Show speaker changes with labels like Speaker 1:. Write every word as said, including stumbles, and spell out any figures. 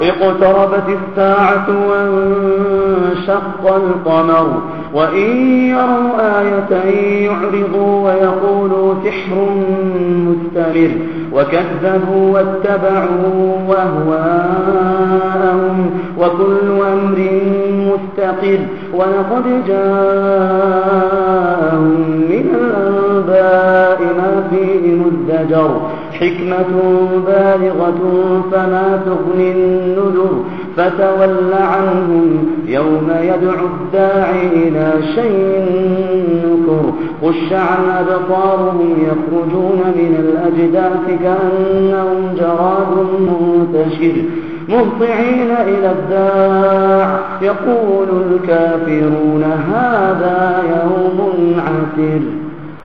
Speaker 1: اقتربت الساعة وانشق القمر وإن يروا آية يعرضوا ويقولوا سحر مستمر وكذبوا واتبعوا أهواءهم وكل أمر مستقر ولقد جاءهم من الأنباء ما فيه مزدجر حكمة بالغة فما تغني النذر فتول عنهم يوم يدعو الداعي إلى شيء نكر خش عن أبصارهم يخرجون من الأجداث كأنهم جراد منتشر مهطعين إلى الداع يقول الكافرون هذا يوم عسر.